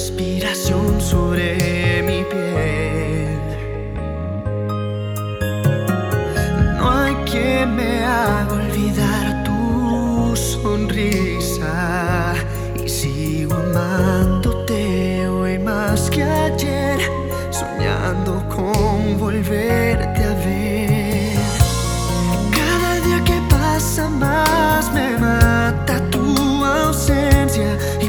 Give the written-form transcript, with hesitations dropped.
respiración sobre mi piel. No hay quien me haga olvidar tu sonrisa y sigo amando